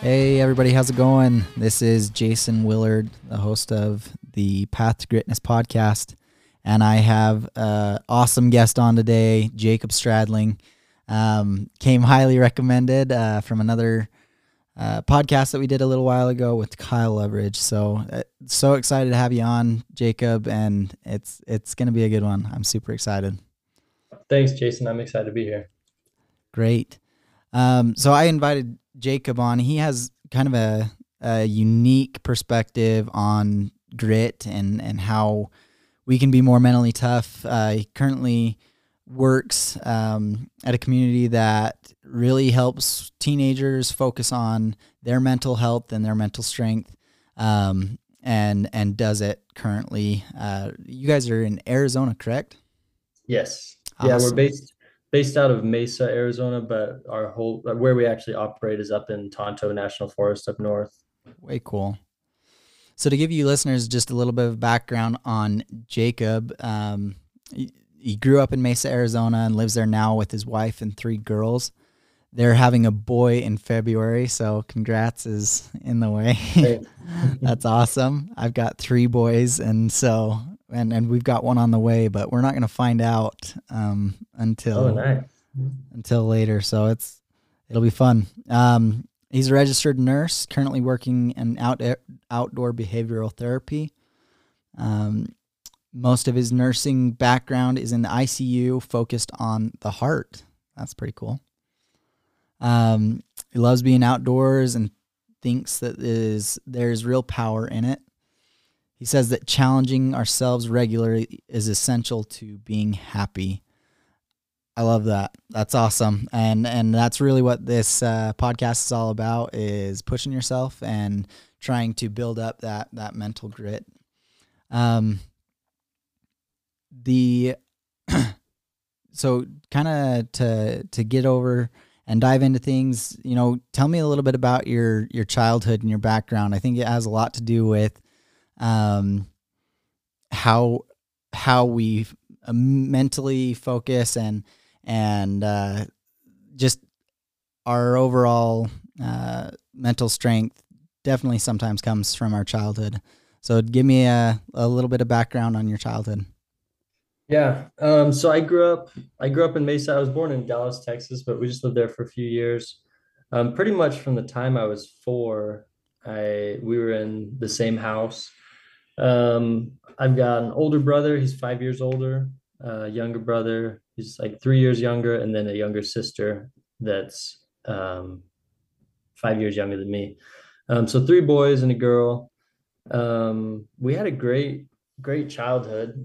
Hey everybody, how's it going? This is Jason Willard, the host of the Path to Greatness podcast, and I have an awesome guest on today, Jacob Stradling. Came highly recommended from another podcast that we did a little while ago with Kyle Leverage. So excited to have you on, Jacob, and it's going to be a good one. I'm super excited. Thanks, Jason. I'm excited to be here. Great. So I invited Jacob on. He has kind of a unique perspective on grit and how we can be more mentally tough. He currently works at a community that really helps teenagers focus on their mental health and their mental strength, and does it currently. You guys are in Arizona, correct? Yes. Yeah, we're Awesome. based out of Mesa, Arizona, but our whole where we actually operate is up in Tonto National Forest up north. Way cool. So to give you listeners just a little bit of background on Jacob, he grew up in Mesa, Arizona, and lives there now with his wife and three girls. They're having a boy in February, so congrats is in the way. Thanks. That's awesome. I've got three boys, and we've got one on the way, but we're not going to find out Oh, until nice. later. So it'll be fun. He's a registered nurse, currently working in outdoor behavioral therapy. Most of his nursing background is in the ICU, focused on the heart. That's pretty cool. He loves being outdoors and thinks that there's real power in it. He says that challenging ourselves regularly is essential to being happy. I love that. That's awesome. And that's really what this podcast is all about, is pushing yourself and trying to build up that mental grit. So kind of to get over and dive into things, tell me a little bit about your childhood and your background. I think it has a lot to do with how we mentally focus and just our overall mental strength definitely sometimes comes from our childhood. So give me a little bit of background on your childhood. Yeah. So I grew up in Mesa. I was born in Dallas, Texas, but we just lived there for a few years. Pretty much from the time I was four, we were in the same house. I've got an older brother, he's 5 years older, younger brother, he's like 3 years younger, and then a younger sister that's 5 years younger than me. So three boys and a girl. We had a great childhood.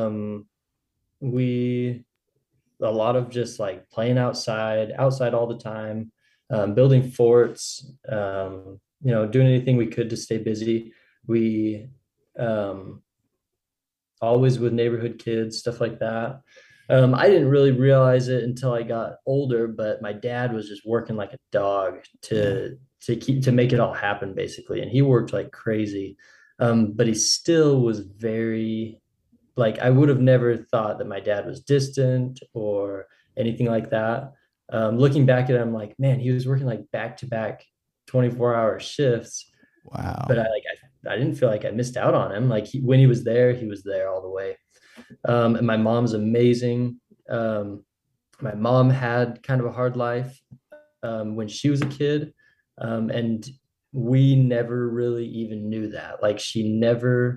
We a lot of just like playing outside all the time, building forts, doing anything we could to stay busy. We um, always with neighborhood kids, stuff like that. I didn't really realize it until I got older, but my dad was just working like a dog Yeah. to make it all happen basically, and he worked like crazy. But he still was very like I would have never thought that my dad was distant or anything like that. Looking back at him, like man, he was working like back to back 24-hour shifts, Wow. but I didn't feel like I missed out on him. Like when he was there all the way. And my mom's amazing. My mom had kind of a hard life when she was a kid, and we never really even knew that. Like she never,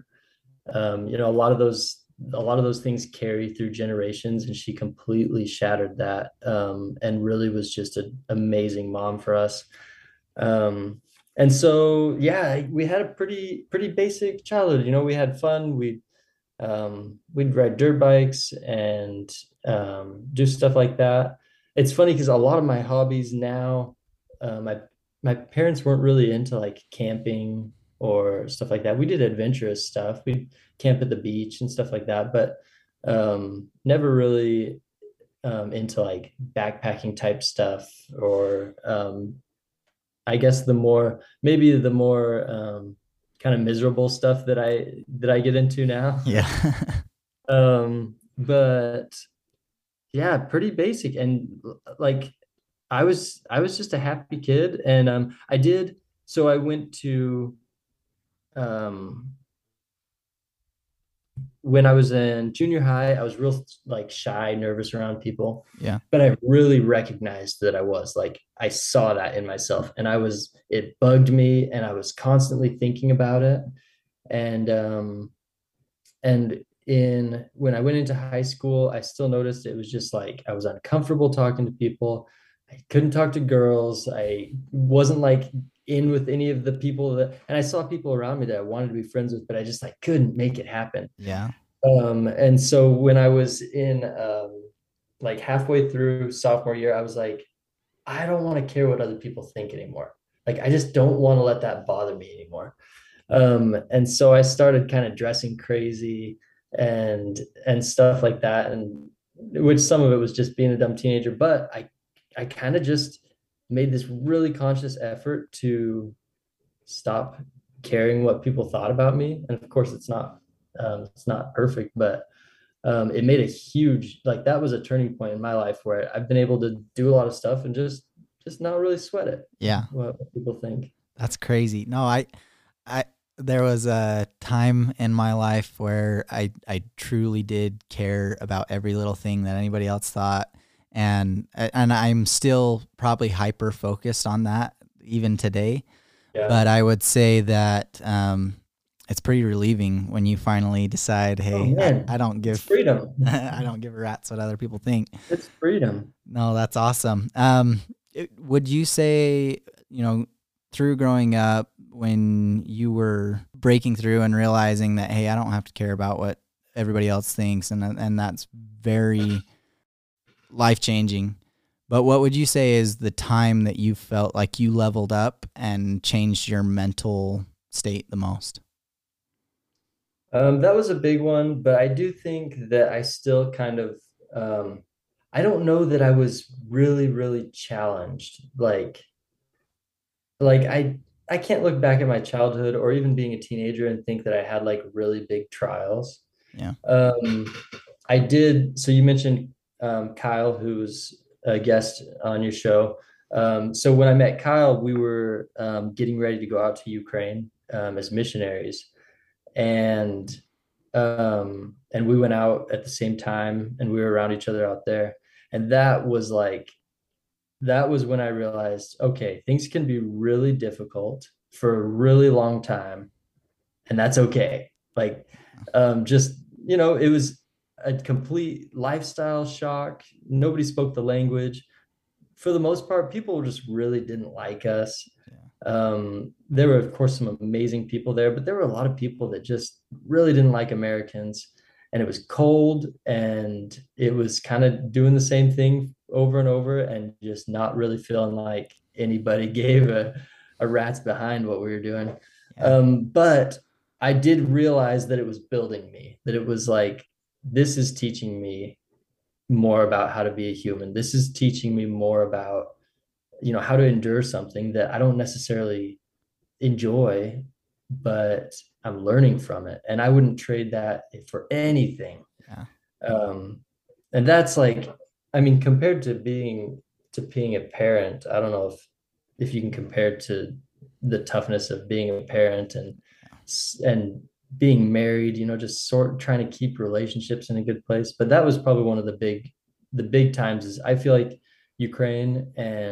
a lot of those things carry through generations, and she completely shattered that, and really was just an amazing mom for us. And so, yeah, we had a pretty basic childhood. We had fun. We'd ride dirt bikes and do stuff like that. It's funny because a lot of my hobbies now, my parents weren't really into like camping or stuff like that. We did adventurous stuff. We'd camp at the beach and stuff like that, but never really into like backpacking type stuff or I guess the more kind of miserable stuff that I get into now. Yeah. But yeah, pretty basic and like I was just a happy kid and I did so I went to um when I was in junior high, I was real like shy, nervous around people, Yeah. but I really recognized that I was like, I saw that in myself and it bugged me and I was constantly thinking about it. And, and when I went into high school, I still noticed it was just like, I was uncomfortable talking to people. I couldn't talk to girls. I wasn't like in with any of the people and I saw people around me that I wanted to be friends with, but I just like couldn't make it happen. Yeah. And so when I was in like halfway through sophomore year, I was like, I don't want to care what other people think anymore. Like I just don't want to let that bother me anymore. And so I started kind of dressing crazy and stuff like that, and which some of it was just being a dumb teenager, but I kind of just made this really conscious effort to stop caring what people thought about me. And of course, it's not perfect, but it made a huge like that was a turning point in my life where I've been able to do a lot of stuff and just not really sweat it. Yeah. What people think. That's crazy. No, I, there was a time in my life where I truly did care about every little thing that anybody else thought. And I'm still probably hyper focused on that even today. Yeah. But I would say that, it's pretty relieving when you finally decide, Oh hey, man, I don't it's give, freedom. I don't give a rat's what other people think. It's freedom. No, that's awesome. Would you say, through growing up, when you were breaking through and realizing that, hey, I don't have to care about what everybody else thinks, and that's very life changing. But what would you say is the time that you felt like you leveled up and changed your mental state the most? That was a big one, but I do think that I still kind of I don't know that I was really, really challenged. Like I can't look back at my childhood or even being a teenager and think that I had like really big trials. Yeah. Um, I did. So you mentioned Kyle, who's a guest on your show. So when I met Kyle, we were getting ready to go out to Ukraine as missionaries, and and we went out at the same time, and we were around each other out there, and that was when I realized, okay, things can be really difficult for a really long time, and that's okay. Like, just, it was a complete lifestyle shock. Nobody spoke the language. For the most part, people just really didn't like us. Yeah. There were, of course, some amazing people there, but there were a lot of people that just really didn't like Americans. And it was cold and it was kind of doing the same thing over and over and just not really feeling like anybody gave a rat's behind what we were doing. Yeah. But I did realize that it was building me, that it was like, this is teaching me more about how to be a human. This is teaching me more about, how to endure something that I don't necessarily enjoy, but I'm learning from it. And I wouldn't trade that for anything. Yeah. Um, and that's like, I mean, compared to being a parent, I don't know if you can compare it to the toughness of being a parent and being married, just sort of trying to keep relationships in a good place. But that was probably one of the big times is I feel like Ukraine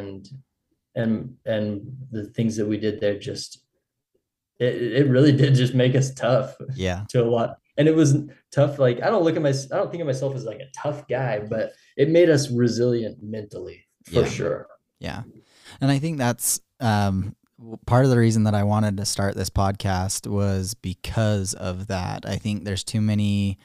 and the things that we did there just it really did just make us tough Yeah. to a lot. And it was tough. Like I don't think of myself as like a tough guy, but it made us resilient mentally for Yeah. sure. Yeah. And I think that's, part of the reason that I wanted to start this podcast was because of that. I think there's too many,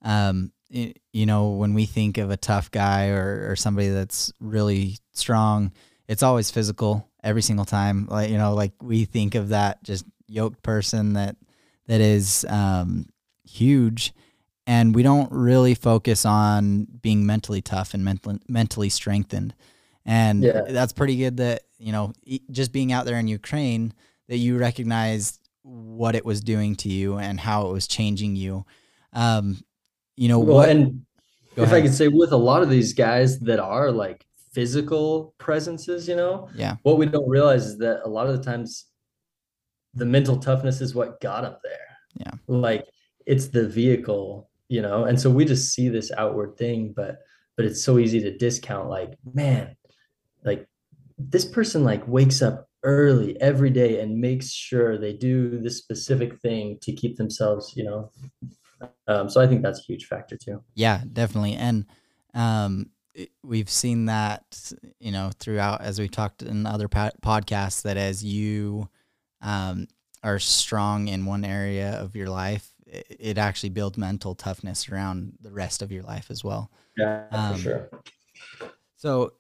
when we think of a tough guy or somebody that's really strong, it's always physical every single time. Like we think of that just yoked person that is, huge, and we don't really focus on being mentally tough and mentally strengthened. And Yeah. that's pretty good that, just being out there in Ukraine, that you recognized what it was doing to you and how it was changing you. Well, What, and go if I ahead. could say with a lot of these guys that are like physical presences, Yeah. what we don't realize is that a lot of the times the mental toughness is what got them there. Yeah. Like it's the vehicle, and so we just see this outward thing, but it's so easy to discount. Like, man, like this person like wakes up early every day and makes sure they do this specific thing to keep themselves, so I think that's a huge factor too. Yeah, definitely. And we've seen that, throughout, as we talked in other podcasts, that as you are strong in one area of your life, it actually builds mental toughness around the rest of your life as well. Yeah, for Um, sure. so,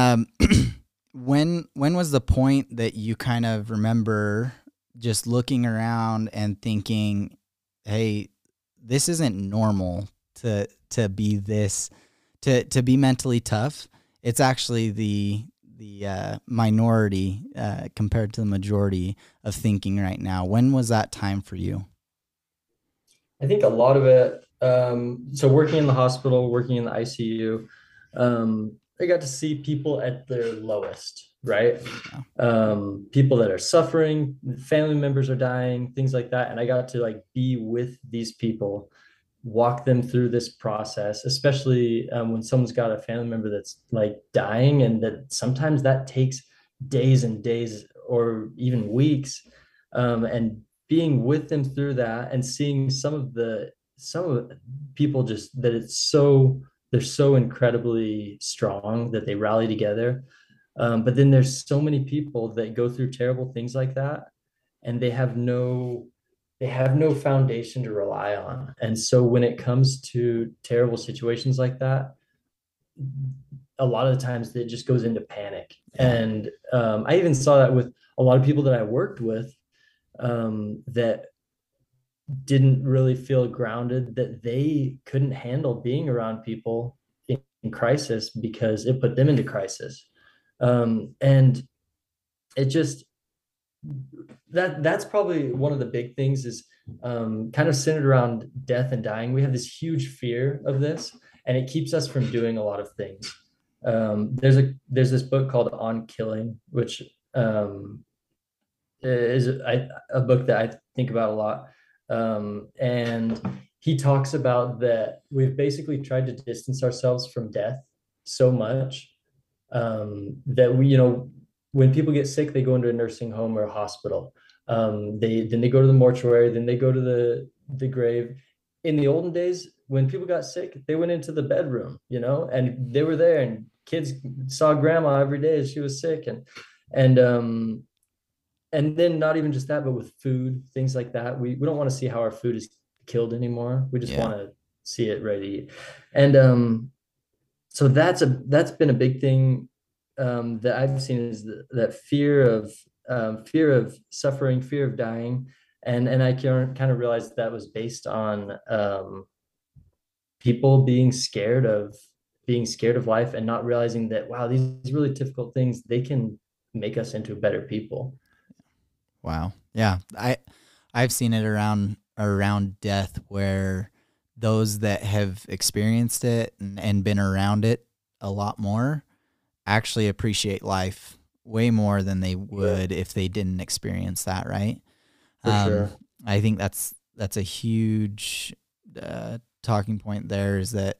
when was the point that you kind of remember just looking around and thinking, "Hey, this isn't normal to be this to be mentally tough. It's actually the minority compared to the majority of thinking right now." When was that time for you? I think a lot of it, so working in the hospital, working in the ICU, I got to see people at their lowest, right? Yeah. People that are suffering, family members are dying, things like that. And I got to like be with these people, walk them through this process, especially when someone's got a family member that's like dying, and that sometimes that takes days and days or even weeks. And being with them through that and seeing some of people just that they're so incredibly strong that they rally together. But then there's so many people that go through terrible things like that, and they have no foundation to rely on. And so when it comes to terrible situations like that, a lot of the times it just goes into panic. Yeah. And I even saw that with a lot of people that I worked with, that didn't really feel grounded, that they couldn't handle being around people in crisis because it put them into crisis. And it just that's probably one of the big things is kind of centered around death and dying. We have this huge fear of this, and it keeps us from doing a lot of things. There's this book called On Killing, which is a book that I think about a lot. And he talks about that we've basically tried to distance ourselves from death so much, that when people get sick, they go into a nursing home or a hospital. They go to the mortuary, then they go to the grave. In the olden days, when people got sick, they went into the bedroom, and they were there, and kids saw grandma every day as she was sick, and and then not even just that, but with food, things like that. We don't want to see how our food is killed anymore. We just Yeah. want to see it ready to eat. And so that's been a big thing, that I've seen, is that fear of suffering, fear of dying. And I can kind of realize that was based on people being scared of life, and not realizing that, wow, these really difficult things, they can make us into better people. Wow. Yeah. I've seen it around death, where those that have experienced it and been around it a lot more actually appreciate life way more than they would if they didn't experience that, right? For Um, sure. I think that's a huge talking point there, is that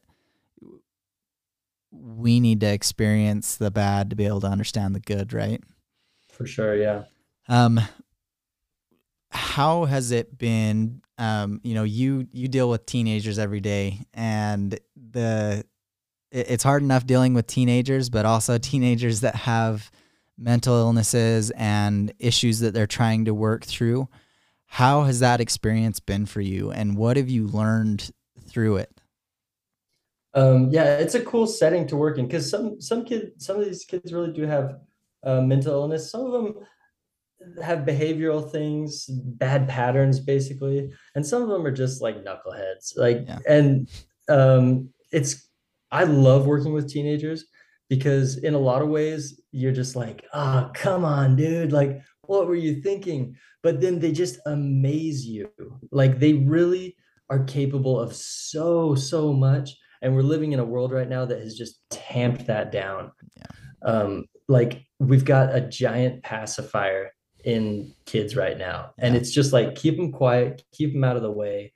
we need to experience the bad to be able to understand the good, right? For sure. Yeah. Um, how has it been? You deal with teenagers every day, and it's hard enough dealing with teenagers, but also teenagers that have mental illnesses and issues that they're trying to work through. How has that experience been for you, and what have you learned through it? Yeah, it's a cool setting to work in, because some of these kids really do have mental illness. Some of them have behavioral things, bad patterns, basically, and some of them are just like knuckleheads. Like, Yeah. and it's I love working with teenagers, because in a lot of ways you're just like, oh, come on, dude, like what were you thinking? But then they just amaze you. Like they really are capable of so much, and we're living in a world right now that has just tamped that down. Yeah. Like we've got a giant pacifier in kids right now. And Yeah. it's just like keep them quiet, keep them out of the way.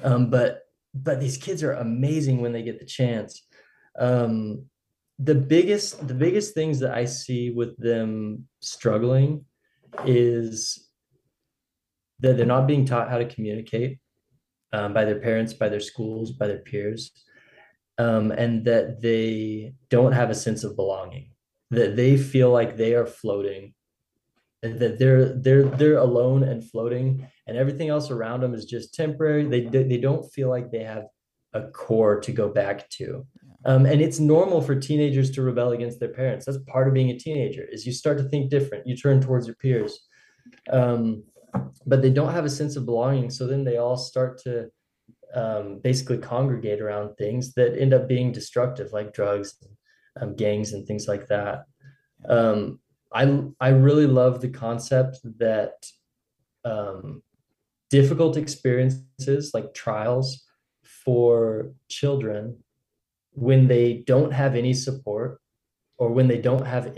But these kids are amazing when they get the chance. Um, the biggest things that I see with them struggling is that they're not being taught how to communicate by their parents, by their schools, by their peers, and that they don't have a sense of belonging, that they feel like they are floating, that they're alone and floating, and everything else around them is just temporary. They don't feel like they have a core to go back to. And it's normal for teenagers to rebel against their parents. That's part of being a teenager, is you start to think different. You turn towards your peers. Um, but they don't have a sense of belonging. So then they all start to basically congregate around things that end up being destructive, like drugs, gangs, and things like that. Um, I really love the concept that um, difficult experiences, like trials for children, when they don't have any support or when they don't have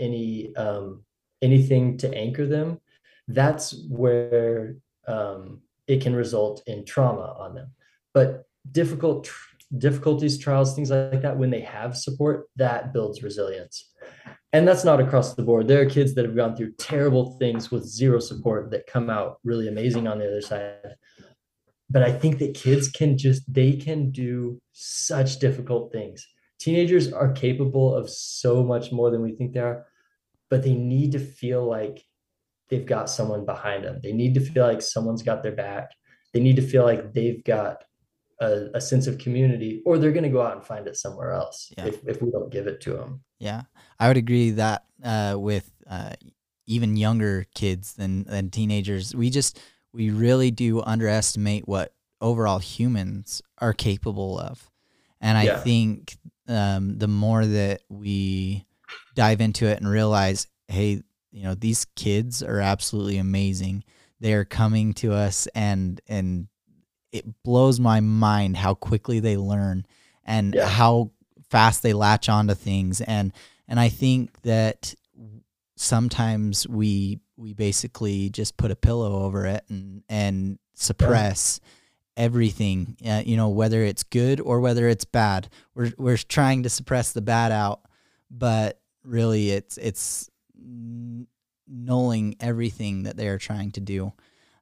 anything to anchor them, that's where it can result in trauma on them. But difficulties, trials, things like that, when they have support, that builds resilience. And that's not across the board. There are kids that have gone through terrible things with zero support that come out really amazing on the other side. But I think that kids they can do such difficult things. Teenagers are capable of so much more than we think they are, but they need to feel like they've got someone behind them. They need to feel like someone's got their back. They need to feel like they've got a sense of community, or they're going to go out and find it somewhere else Yeah. if we don't give it to them. Yeah, I would agree that with even younger kids than teenagers, we really do underestimate what overall humans are capable of, and I Yeah. think the more that we dive into it and realize, hey, these kids are absolutely amazing. They are coming to us, and it blows my mind how quickly they learn and Yeah. how fast they latch onto things. And I think that sometimes we basically just put a pillow over it and Yeah. suppress everything, whether it's good or whether it's bad. We're trying to suppress the bad out, but really it's nulling everything that they're trying to do.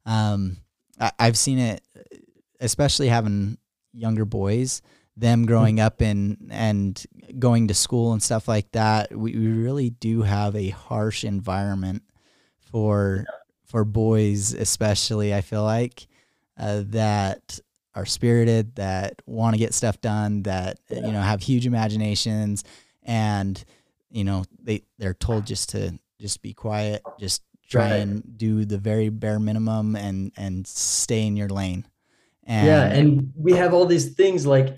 I've seen it, especially having younger boys, them growing up and going to school and stuff like that. We really do have a harsh environment for boys, especially. I feel like that are spirited, that want to get stuff done, that have huge imaginations, and they're told just be quiet, just try Right. and do the very bare minimum and stay in your lane. Yeah. And And we have all these things like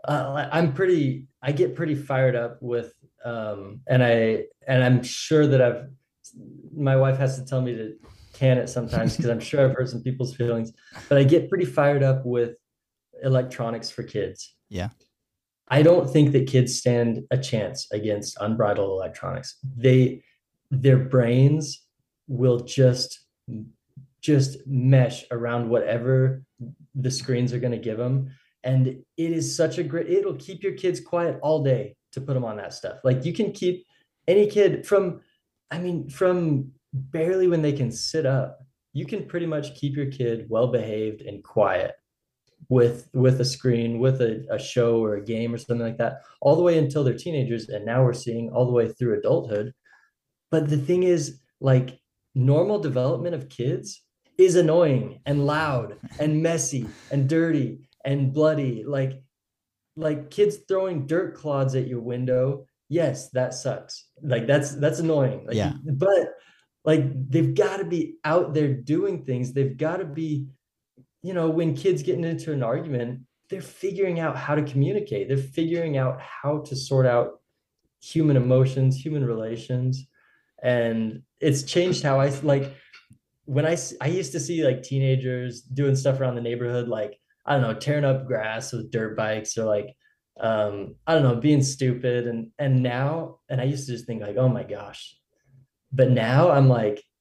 I get pretty fired up with, and I'm sure that my wife has to tell me to can it sometimes because I'm sure I've hurt some people's feelings, but I get pretty fired up with electronics for kids. yeah, I don't think that kids stand a chance against unbridled electronics. Their brains will just mesh around whatever the screens are going to give them. And it is such a great, it'll keep your kids quiet all day to put them on that stuff. Like you can keep any kid from barely when they can sit up, you can pretty much keep your kid well behaved and quiet with a screen, with a show or a game or something like that, all the way until they're teenagers. And now we're seeing all the way through adulthood. But the thing is, like, normal development of kids is annoying and loud and messy and dirty and bloody. Like kids throwing dirt clods at your window. Yes, that sucks. Like that's annoying. Like, yeah, but like they've got to be out there doing things. They've got to be, when kids getting into an argument, they're figuring out how to communicate. They're figuring out how to sort out human emotions, human relations. And it's changed how I like when I used to see like teenagers doing stuff around the neighborhood, like, I don't know, tearing up grass with dirt bikes or like, I don't know, being stupid. And I used to just think like, oh my gosh. But now I'm like,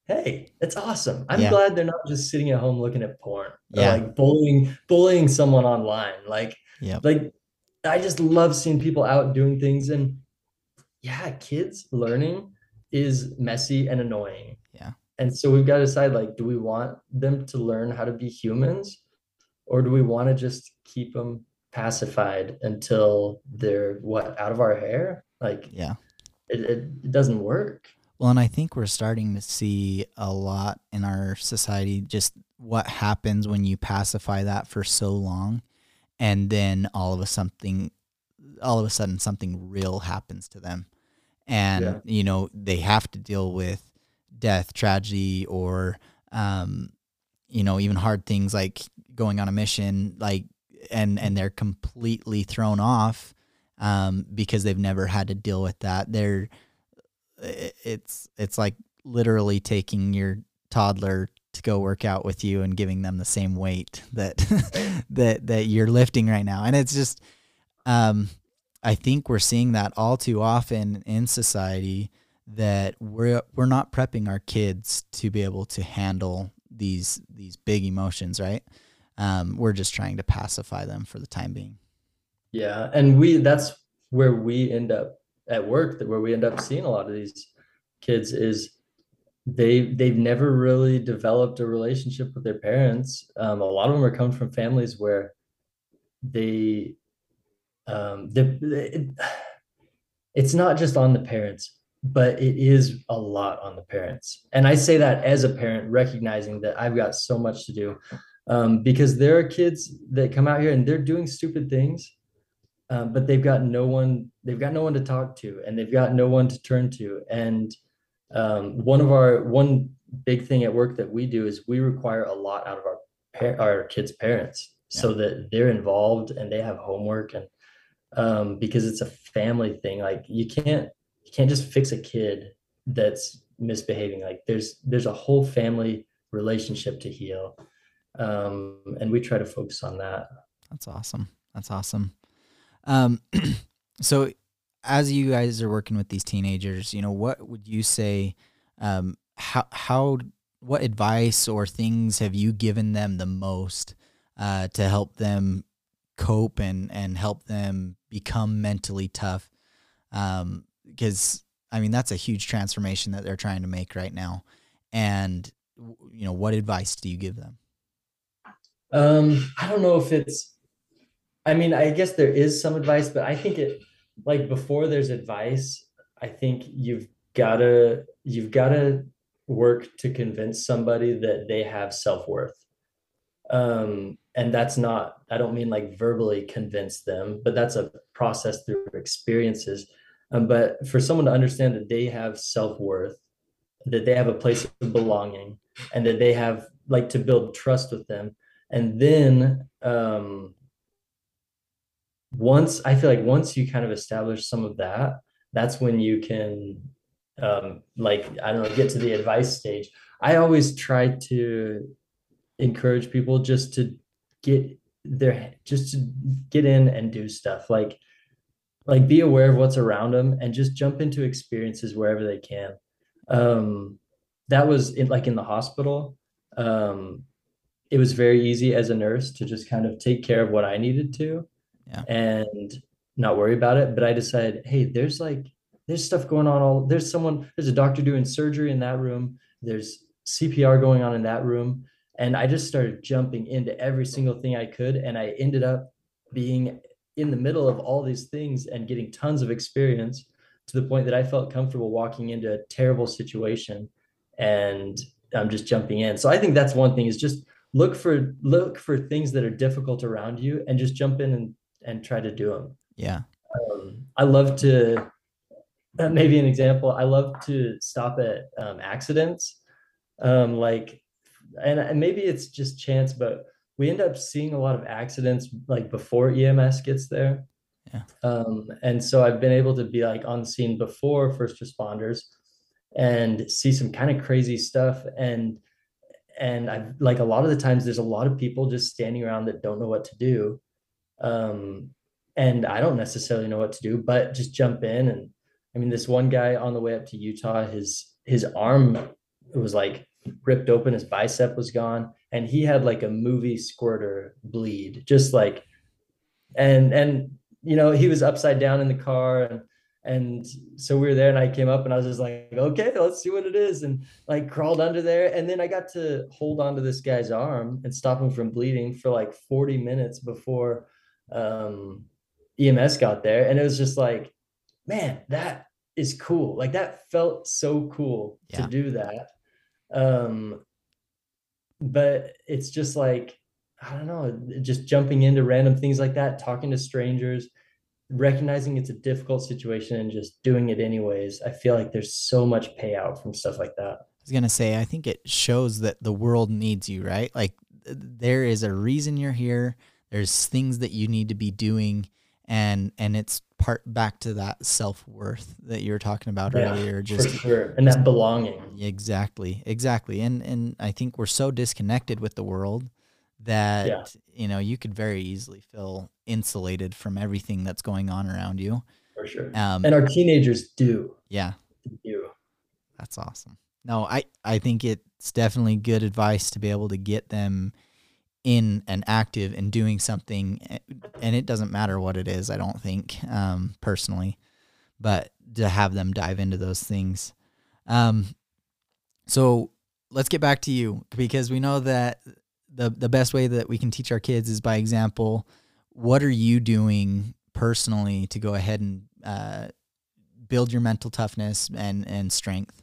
hey, it's awesome. I'm Yeah. glad they're not just sitting at home looking at porn or Yeah. like bullying someone online. Yep. Like I just love seeing people out doing things. And yeah, kids learning is messy and annoying. Yeah. And so we've got to decide, like, do we want them to learn how to be humans, or do we want to just keep them pacified until they're what, out of our hair? Like Yeah. it doesn't work. Well, and I think we're starting to see a lot in our society just what happens when you pacify that for so long, and then all of a sudden something real happens to them, and Yeah. they have to deal with death, tragedy, or um, even hard things like going on a mission, like and they're completely thrown off because they've never had to deal with that. It's like literally taking your toddler to go work out with you and giving them the same weight that that you're lifting right now. And it's just um I think we're seeing that all too often in society, that we're not prepping our kids to be able to handle these big emotions, right? We're just trying to pacify them for the time being. Yeah. And that's where we end up at work, that where we end up seeing a lot of these kids is they've never really developed a relationship with their parents. A lot of them are coming from families where they it's not just on the parents, but it is a lot on the parents. And I say that as a parent, recognizing that I've got so much to do, because there are kids that come out here and they're doing stupid things, but they've got no one to talk to, and they've got no one to turn to. And one big thing at work that we do is we require a lot out of our kids' parents, Yeah. so that they're involved and they have homework. And because it's a family thing. Like you can't just fix a kid that's misbehaving. Like there's a whole family relationship to heal. And we try to focus on that. That's awesome. That's awesome. Um, so as you guys are working with these teenagers, what would you say, how, what advice or things have you given them the most, to help them cope and help them become mentally tough? Because I mean, that's a huge transformation that they're trying to make right now. And, what advice do you give them? I don't know if it's, I mean, I guess there is some advice, but I think like before there's advice, I think you've gotta work to convince somebody that they have self-worth. And that's not, I don't mean like verbally convince them, but that's a process through experiences. But for someone to understand that they have self-worth, that they have a place of belonging, and that they have, like, to build trust with them. And then once I feel like once you kind of establish some of that, that's when you can, like, I don't know, get to the advice stage. I always try to encourage people just to get in and do stuff, like be aware of what's around them and just jump into experiences wherever they can. um that was in the hospital. It was very easy as a nurse to just kind of take care of what I needed to Yeah. and not worry about it. But I decided, hey, there's stuff going on, there's a doctor doing surgery in that room, there's CPR going on in that room. And I just started jumping into every single thing I could, and I ended up being in the middle of all these things and getting tons of experience, to the point that I felt comfortable walking into a terrible situation and I'm just jumping in. So I think that's one thing, is just look for things that are difficult around you and just jump in and try to do them. Yeah. I love to, maybe an example, I love to stop at accidents. Like, and maybe it's just chance, but we end up seeing a lot of accidents like before EMS gets there. Yeah. And so I've been able to be like on the scene before first responders and see some kind of crazy stuff. And I, like, a lot of the times there's a lot of people just standing around that don't know what to do. Um, and I don't necessarily know what to do, but just jump in. And I mean, this one guy on the way up to Utah, his arm it was like ripped open. His bicep was gone, and he had like a movie squirter bleed, just like, and he was upside down in the car, and so we were there, and I came up and I was just like, okay, let's see what it is, and like crawled under there, and then I got to hold on to this guy's arm and stop him from bleeding for like 40 minutes before um EMS got there, and it was just like, man, that is cool. Like that felt so cool to Yeah. do that. Um, but it's just like, I don't know, just jumping into random things like that, talking to strangers, recognizing it's a difficult situation and just doing it anyways. I feel like there's so much payout from stuff like that. I was gonna say, I think it shows that the world needs you, right? Like there is a reason you're here. There's things that you need to be doing, and it's part back to that self-worth that you were talking about Yeah, earlier. for Just sure. And that belonging. exactly. And I think we're so disconnected with the world Yeah, that you could very easily feel insulated from everything that's going on around you. for sure. Um, And our teenagers yeah, do. that's awesome. No, I think it's definitely good advice to be able to get them in and active and doing something, and it doesn't matter what it is, I don't think, personally, but to have them dive into those things. So let's get back to you, because we know that the best way that we can teach our kids is by example. What are you doing personally to go ahead and build your mental toughness and strength?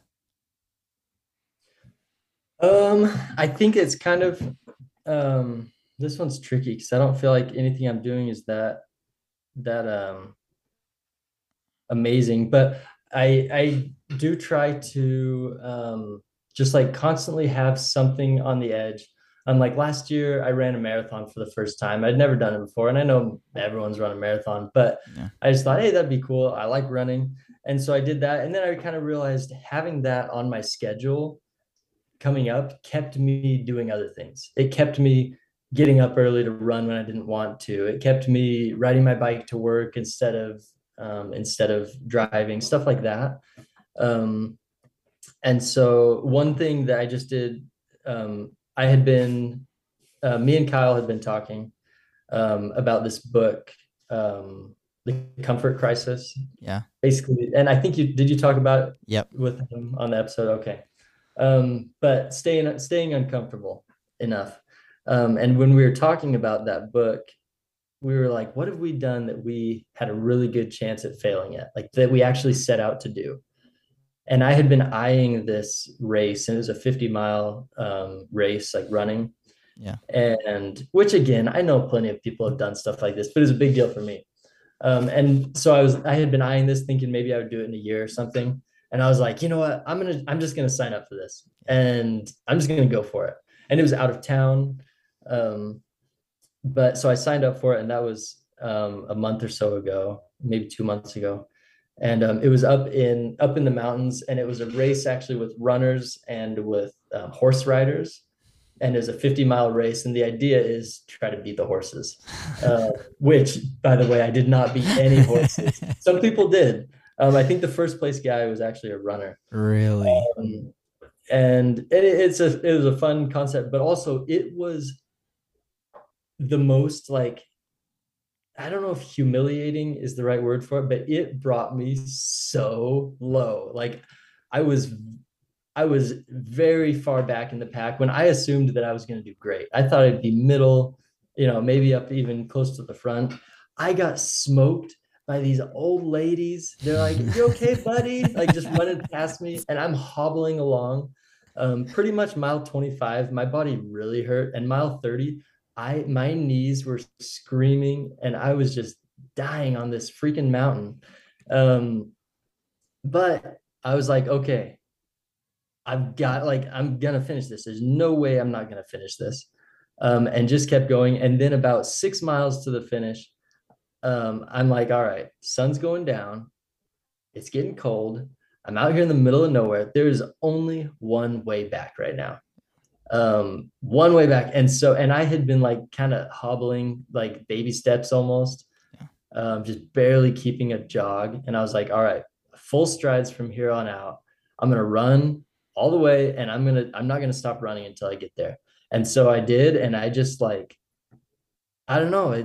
I think it's kind of this one's tricky because I don't feel like anything I'm doing is that amazing, but I do try to just like constantly have something on the edge. Like last year, I ran a marathon for the first time. I'd never done it before, and I know everyone's run a marathon, but Yeah. I just thought, hey, that'd be cool. I like running, and so I did that. And then I kind of realized having that on my schedule coming up kept me doing other things. It kept me getting up early to run when I didn't want to. It kept me riding my bike to work instead of driving, stuff like that. Um, and so one thing that I just did, I had been, me and Kyle had been talking about this book, The Comfort Crisis, Yeah. basically. And I think you talk about it Yep. with him on the episode? Okay. But staying uncomfortable enough. And when we were talking about that book, we were like, what have we done that we had a really good chance at failing at, like that we actually set out to do? And I had been eyeing this race, and it was a 50-mile race, like running. Yeah. And which again, I know plenty of people have done stuff like this, but it was a big deal for me. And so I had been eyeing this thinking maybe I would do it in a year or something. And I was like, you know what? I'm just gonna sign up for this, and I'm just gonna go for it. And it was out of town. But so I signed up for it, and that was a month or so ago, maybe 2 months ago. And it was up in the mountains, and it was a race actually with runners and with horse riders, and it's a 50-mile race. And the idea is to try to beat the horses, which, by the way, I did not beat any horses. Some people did. I think the first place guy was actually a runner. Really? Um, and it was a fun concept, but also it was the most like, I don't know if humiliating is the right word for it, but it brought me so low. Like I was I was very far back in the pack when I assumed that I was going to do great. I thought I'd be middle, maybe up even close to the front. I got smoked by these old ladies. They're like, "You okay, buddy?" Like just running past me, and I'm hobbling along. Pretty much mile 25, my body really hurt, and mile 30, my knees were screaming, and I was just dying on this freaking mountain. Um, but I was like, okay, I'm gonna finish this. There's no way I'm not gonna finish this. And just kept going. And then about 6 miles to the finish, I'm like, all right, sun's going down. It's getting cold. I'm out here in the middle of nowhere. There's only one way back right now. One way back. And I had been like kind of hobbling, like baby steps almost, just barely keeping a jog. And I was like, all right, full strides from here on out. I'm gonna run all the way, and I'm not gonna stop running until I get there. And so I did, and I just like, I don't know,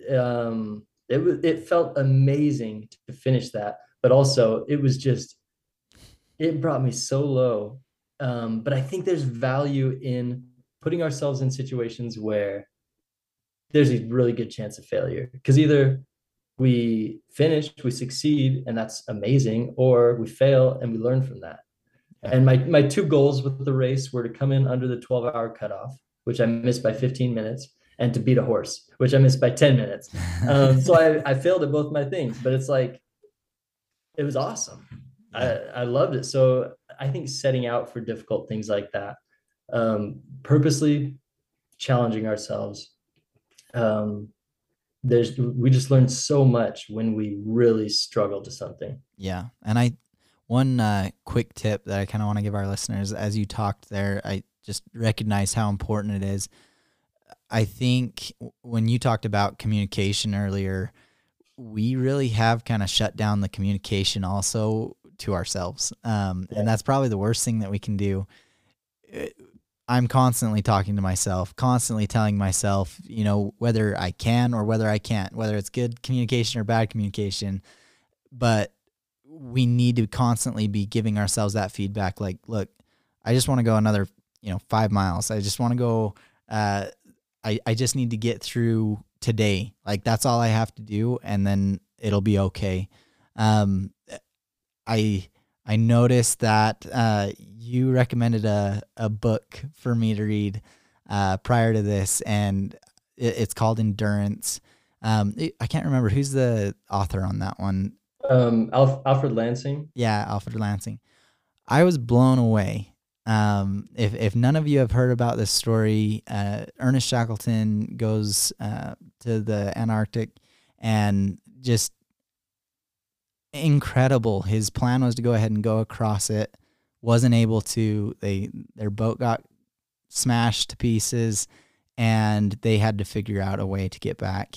it felt amazing to finish that, but also it was just, it brought me so low. But I think there's value in putting ourselves in situations where there's a really good chance of failure, because either we finish, we succeed, and that's amazing, or we fail and we learn from that. Yeah. And my two goals with the race were to come in under the 12-hour cutoff, which I missed by 15 minutes, and to beat a horse, which I missed by 10 minutes. So I failed at both my things, but it's like, it was awesome. Yeah. I loved it. So I think setting out for difficult things like that, purposely challenging ourselves, um, we just learn so much when we really struggle to something. Yeah. And one quick tip that I kind of want to give our listeners, as you talked there, I just recognize how important it is. I think when you talked about communication earlier, we really have kind of shut down the communication also to ourselves. And that's probably the worst thing that we can do. I'm constantly talking to myself, constantly telling myself, you know, whether I can or whether I can't, whether it's good communication or bad communication. But we need to constantly be giving ourselves that feedback. Like, look, I just want to go another, 5 miles. I just want to go, I just need to get through today. Like, that's all I have to do. And then it'll be okay. I noticed that you recommended a book for me to read prior to this, and it's called Endurance. I can't remember who's the author on that one. Alfred Lansing. Yeah, Alfred Lansing. I was blown away. If none of you have heard about this story, Ernest Shackleton goes to the Antarctic, and just incredible. His plan was to go ahead and go across it. Wasn't able to. Their boat got smashed to pieces, and they had to figure out a way to get back.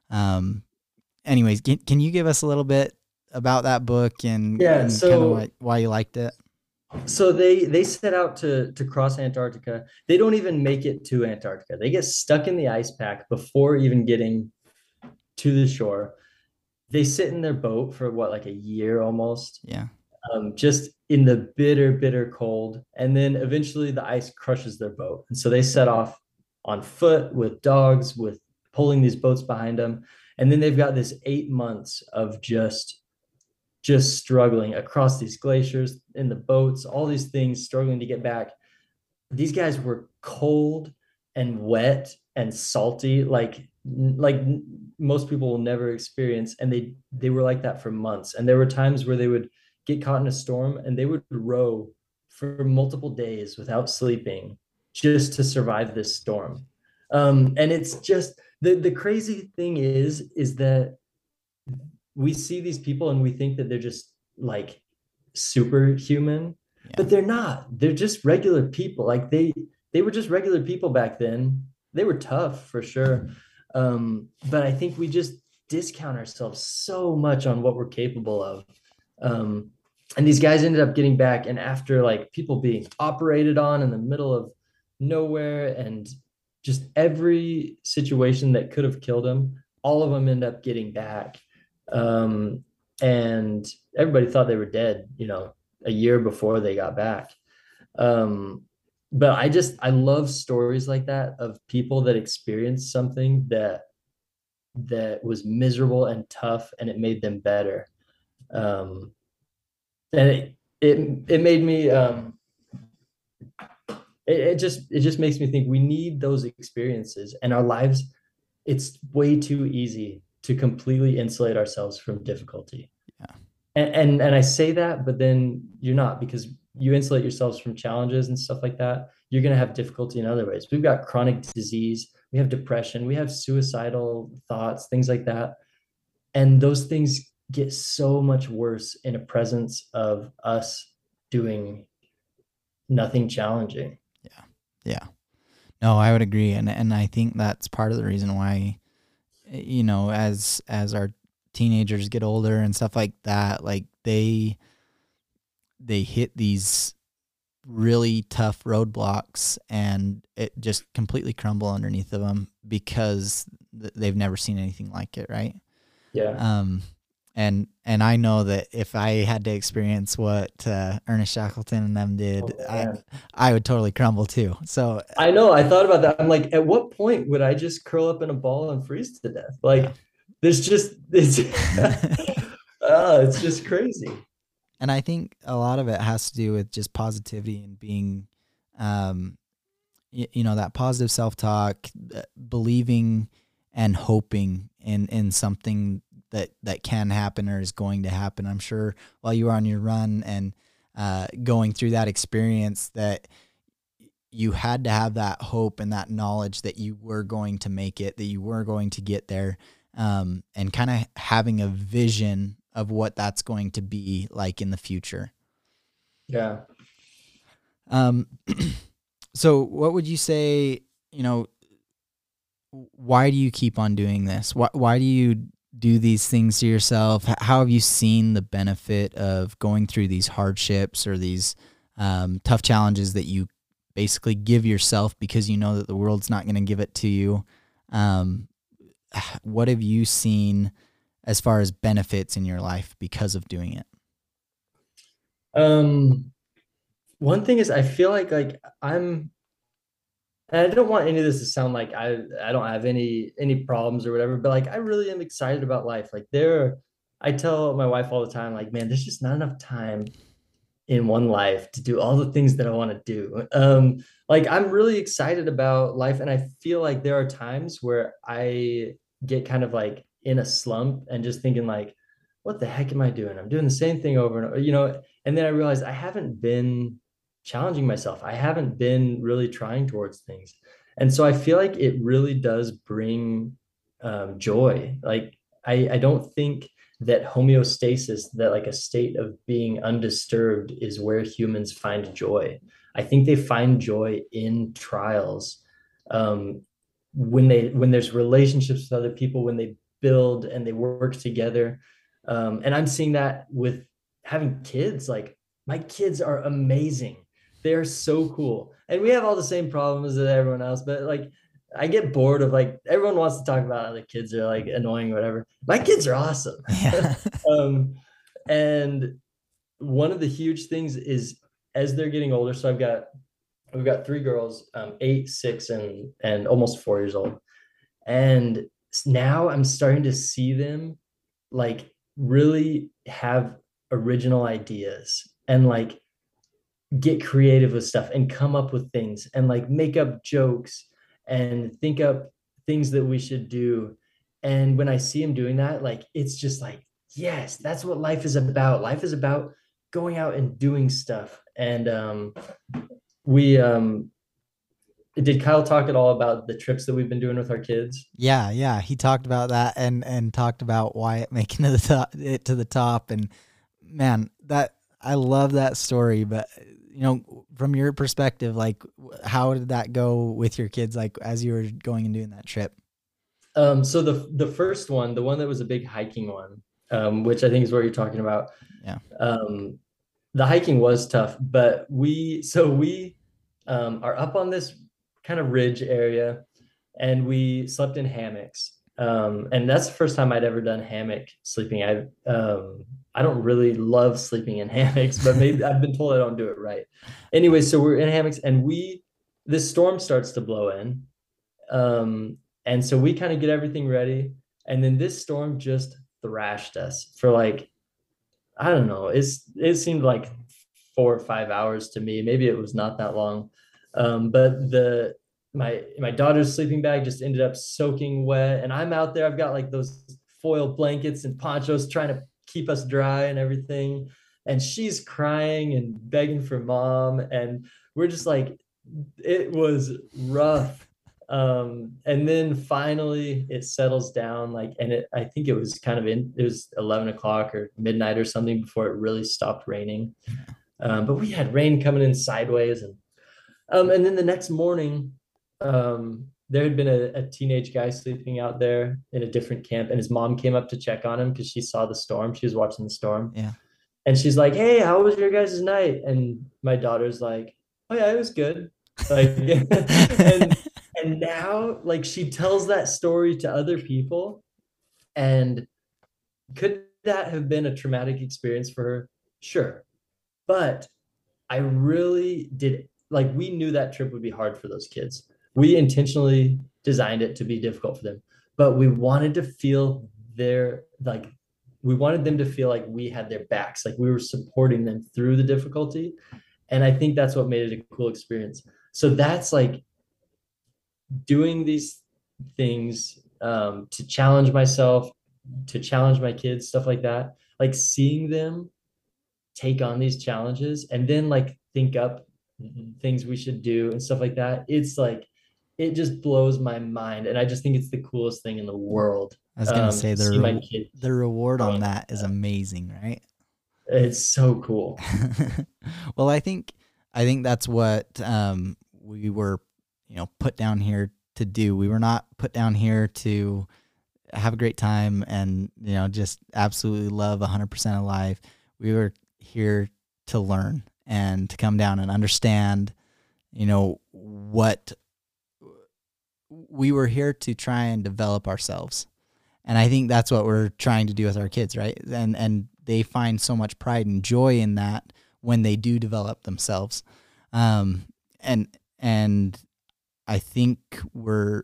Anyways, can you give us a little bit about that book and kind of why you liked it? So they set out to cross Antarctica. They don't even make it to Antarctica. They get stuck in the ice pack before even getting to the shore. They sit in their boat for what, like a year almost. Yeah. Just in the bitter, bitter cold. And then eventually the ice crushes their boat. And so they set off on foot with dogs, with pulling these boats behind them. And then they've got this 8 months of just struggling across these glaciers in the boats, all these things, struggling to get back. These guys were cold and wet and salty, like most people will never experience. And they were like that for months. And there were times where they would get caught in a storm and they would row for multiple days without sleeping just to survive this storm. And it's just the crazy thing is that we see these people and we think that they're just like superhuman, but they're not. They're just regular people. Like they were just regular people back then. They were tough for sure. But I think we just discount ourselves so much on what we're capable of. And these guys ended up getting back, and after like people being operated on in the middle of nowhere and just every situation that could have killed them, all of them end up getting back. And everybody thought they were dead, a year before they got back. But I love stories like that of people that experienced something that was miserable and tough, and it made them better. And it made me, it just makes me think we need those experiences in our lives. It's way too easy to completely insulate ourselves from difficulty. Yeah. And I say that, but then you're not, because you insulate yourselves from challenges and stuff like that. You're going to have difficulty in other ways. We've got chronic disease, we have depression, we have suicidal thoughts, things like that. And those things get so much worse in a presence of us doing nothing challenging. Yeah. Yeah. No, I would agree. And I think that's part of the reason why, as our teenagers get older and stuff like that, like they hit these really tough roadblocks and it just completely crumble underneath of them because they've never seen anything like it, right? Yeah. Um, and I know that if I had to experience what Ernest Shackleton and them did, Oh man. I would totally crumble too. So I know. I thought about that. I'm like, at what point would I just curl up in a ball and freeze to death? yeah. Like, there's just it's just crazy. And I think a lot of it has to do with just positivity and being, um, that positive self-talk, believing and hoping in something that can happen or is going to happen. I'm sure while you were on your run and going through that experience that you had to have that hope and that knowledge that you were going to make it, that you were going to get there, and kind of having a vision of what that's going to be like in the future. Yeah. Um, so what would you say, why do you keep on doing this? Why do you do these things to yourself? How have you seen the benefit of going through these hardships or these tough challenges that you basically give yourself because you know that the world's not going to give it to you? What have you seen as far as benefits in your life because of doing it? Um, One thing is I feel like I'm and I don't want any of this to sound like I don't have any problems or whatever, but like I really am excited about life. Like I tell my wife all the time, like, man, there's just not enough time in one life to do all the things that I want to do. Like I'm really excited about life, and I feel like there are times where I get kind of like in a slump and just thinking like, what the heck am I doing? I'm doing the same thing over and over, and then I realized I haven't been challenging myself. I haven't been really trying towards things. And so I feel like it really does bring joy. Like I don't think that homeostasis, that like a state of being undisturbed, is where humans find joy. I think they find joy in trials, um, when there's relationships with other people, when they build and they work together. And I'm seeing that with having kids. Like my kids are amazing. They're so cool, and we have all the same problems as everyone else. But like I get bored of like everyone wants to talk about how the kids are like annoying or whatever. My kids are awesome. Yeah. um, and one of the huge things is as they're getting older. So we've got three girls, 8, 6, and almost 4 years old. And now I'm starting to see them like really have original ideas and like get creative with stuff and come up with things and like make up jokes and think up things that we should do. And when I see him doing that, like it's just like, yes, that's what life is about. Life is about going out and doing stuff. And we did Kyle talk at all about the trips that we've been doing with our kids? Yeah. He talked about that and talked about Wyatt making it to the top. And man, that I love that story. But from your perspective, like, how did that go with your kids? Like, as you were going and doing that trip? So the first one, the one that was a big hiking one, which I think is what you're talking about. Yeah. Um, the hiking was tough, but we are up on this kind of ridge area, and we slept in hammocks. And that's the first time I'd ever done hammock sleeping. I don't really love sleeping in hammocks, but maybe I've been told I don't do it right. Anyway, so we're in hammocks, and this storm starts to blow in. And so we kind of get everything ready, and then this storm just thrashed us for like, I don't know. It seemed like 4 or 5 hours to me. Maybe it was not that long. But my daughter's sleeping bag just ended up soaking wet, and I'm out there. I've got like those foil blankets and ponchos trying to keep us dry and everything. And she's crying and begging for mom, and we're just like, it was rough. And then finally it settles down, like, and I think it was it was 11 o'clock or midnight or something before it really stopped raining. But we had rain coming in sideways, and then the next morning, there had been a teenage guy sleeping out there in a different camp, and his mom came up to check on him because she saw the storm. She was watching the storm. Yeah. And she's like, "Hey, how was your guys' night?" And my daughter's like, oh yeah, it was good. Like, and now like she tells that story to other people, and could that have been a traumatic experience for her? Sure. But I really did, like, we knew that trip would be hard for those kids. We intentionally designed it to be difficult for them, but we wanted to feel their, like, we wanted them to feel like we had their backs, like we were supporting them through the difficulty. And I think that's what made it a cool experience. So that's like doing these things to challenge myself, to challenge my kids, stuff like that. Like seeing them take on these challenges and then like think up things we should do and stuff like that. It's like it just blows my mind, and I just think it's the coolest thing in the world I was gonna say to see my kids the reward on growing like that is that. amazing, right? It's so cool. Well, I think that's what we were, put down here to do. We were not put down here to have a great time and just absolutely love 100% of life. We were here to learn and to come down and understand, what we were here to try and develop ourselves. And I think that's what we're trying to do with our kids, right? And they find so much pride and joy in that when they do develop themselves. Um, and and I think we're,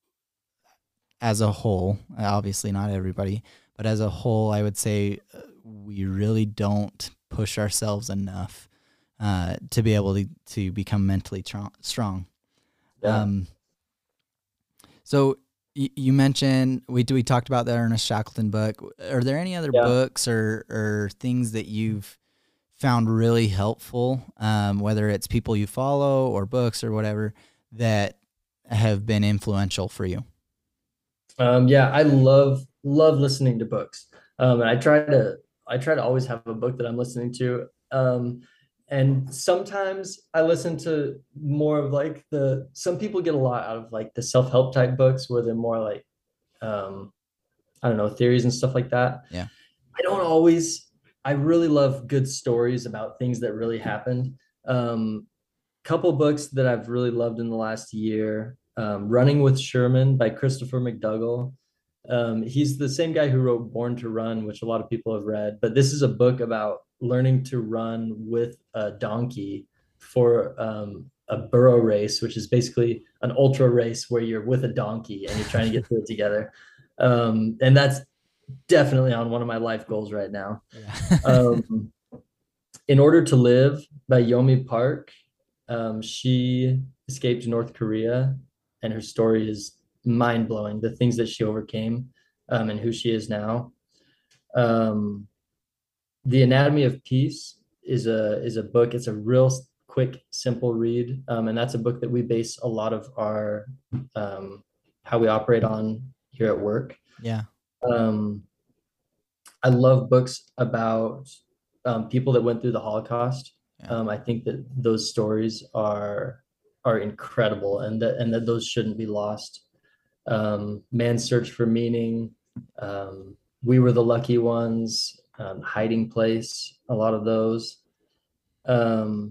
as a whole, obviously not everybody, but as a whole, I would say we really don't push ourselves enough to be able to become mentally strong. Yeah. Um, so you mentioned we talked about the Ernest Shackleton book. Are there any other Yeah. books or things that you've found really helpful, whether it's people you follow or books or whatever, that have been influential for you? Yeah, I love listening to books. And I try to always have a book that I'm listening to. And sometimes I listen to more of like some people get a lot out of like the self-help type books where they're more like um I don't know, theories and stuff like that. Yeah. I don't always, I really love good stories about things that really happened. Couple books that I've really loved in the last year. Running with Sherman by Christopher McDougall. He's the same guy who wrote Born to Run, which a lot of people have read. But this is a book about learning to run with a donkey for a burro race, which is basically an ultra race where you're with a donkey and you're trying to get through it together. And that's definitely on one of my life goals right now. Yeah. Um, in Order to Live by Yomi Park. She escaped North Korea, and her story is mind blowing. The things that she overcame, and who she is now. Um, the Anatomy of Peace is a book. It's a real quick, simple read, and that's a book that we base a lot of our how we operate on here at work. Yeah. Um, I love books about people that went through the Holocaust. Yeah. I think that those stories are incredible, and that those shouldn't be lost. Man's Search for Meaning, We Were the Lucky Ones, Hiding Place, a lot of those. Um,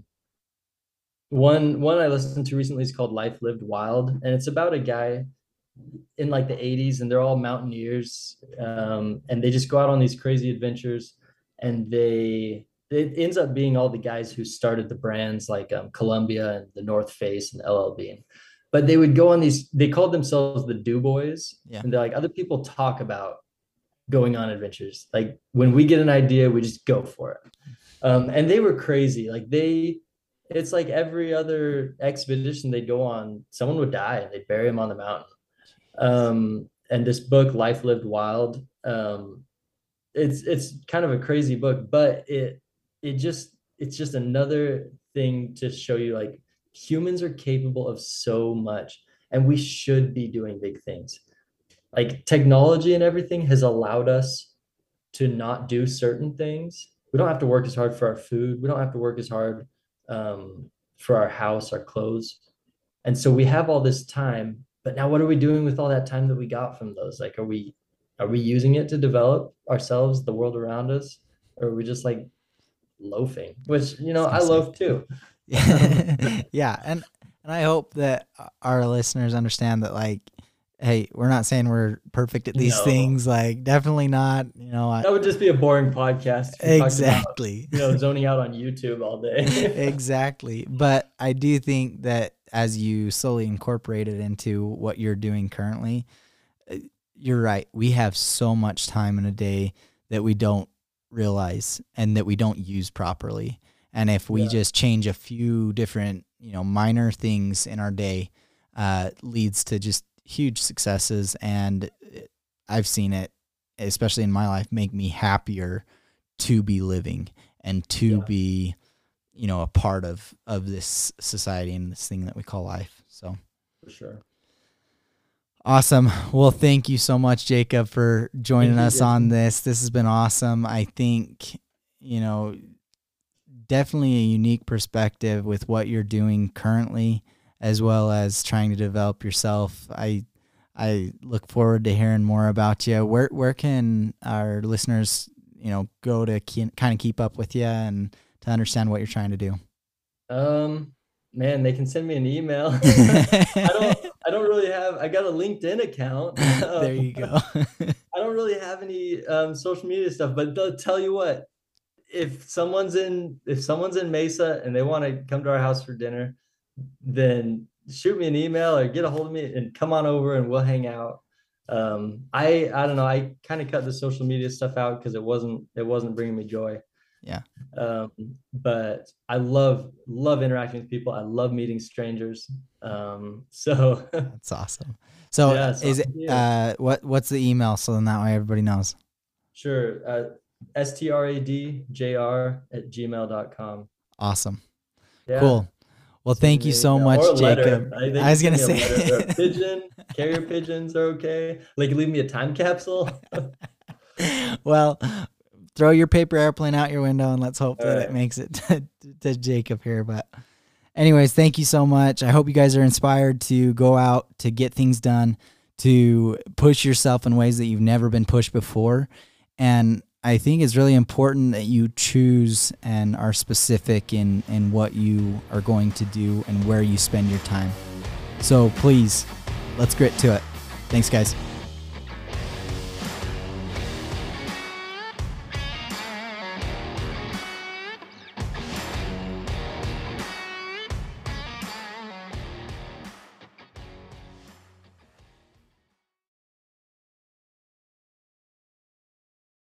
one I listened to recently is called Life Lived Wild, and it's about a guy in like the 80s, and they're all mountaineers, and they just go out on these crazy adventures, and they it ends up being all the guys who started the brands like Columbia and the North Face and LL Bean. But they would go on these, they called themselves the Do Boys, Yeah. and they're like, other people talk about going on adventures, like when we get an idea we just go for it. And they were crazy, like they, it's like every other expedition they'd go on, someone would die and they'd bury him on the mountain. And this book, Life Lived Wild, it's kind of a crazy book, but it's just another thing to show you like humans are capable of so much, and we should be doing big things. Like technology and everything has allowed us to not do certain things. We don't have to work as hard for our food. We don't have to work as hard for our house, our clothes. And so we have all this time, but now what are we doing with all that time that we got from those? Like, are we using it to develop ourselves, the world around us, or are we just like loafing? Which, I was I gonna say, loaf too. Yeah, and I hope that our listeners understand that, like, hey, we're not saying we're perfect at these No, things. Like, definitely not. that would just be a boring podcast if we talked about, Exactly. zoning out on YouTube all day. Exactly. But I do think that as you slowly incorporate it into what you're doing currently, you're right. We have so much time in a day that we don't realize and that we don't use properly. And if we Yeah, just change a few different, minor things in our day, leads to just huge successes. And I've seen it, especially in my life, make me happier to be living and to yeah, be, a part of this society and this thing that we call life. So for sure. awesome. Well, thank you so much, Jacob, for joining Thank you, us on Jason. this. This has been awesome. I think, you know, definitely a unique perspective with what you're doing currently, as well as trying to develop yourself. I look forward to hearing more about you. Where can our listeners, go to kind of keep up with you and to understand what you're trying to do? Um, Man, they can send me an email. I don't really have, I got a LinkedIn account. There you go. I don't really have any social media stuff, but they'll tell you what, if someone's in Mesa and they want to come to our house for dinner, then shoot me an email or get a hold of me and come on over and we'll hang out. I don't know, I kind of cut the social media stuff out because it wasn't bringing me joy. Yeah, Um, but I love interacting with people. I love meeting strangers. So that's awesome. So yeah, so is it I'm here. what's the email so then that way everybody knows? Sure. stradjr@gmail.com. Awesome. Yeah. Cool. Well, Send thank you me an so email or a much, letter. Jacob. They I can was send gonna me a letter or a say, pigeon. Carrier pigeons are okay. Like leave me a time capsule. well, throw your paper airplane out your window and let's hope All that it right. makes it to Jacob here. But anyways, thank you so much. I hope you guys are inspired to go out, to get things done, to push yourself in ways that you've never been pushed before. And I think it's really important that you choose and are specific in what you are going to do and where you spend your time. So please, let's grit to it. Thanks, guys.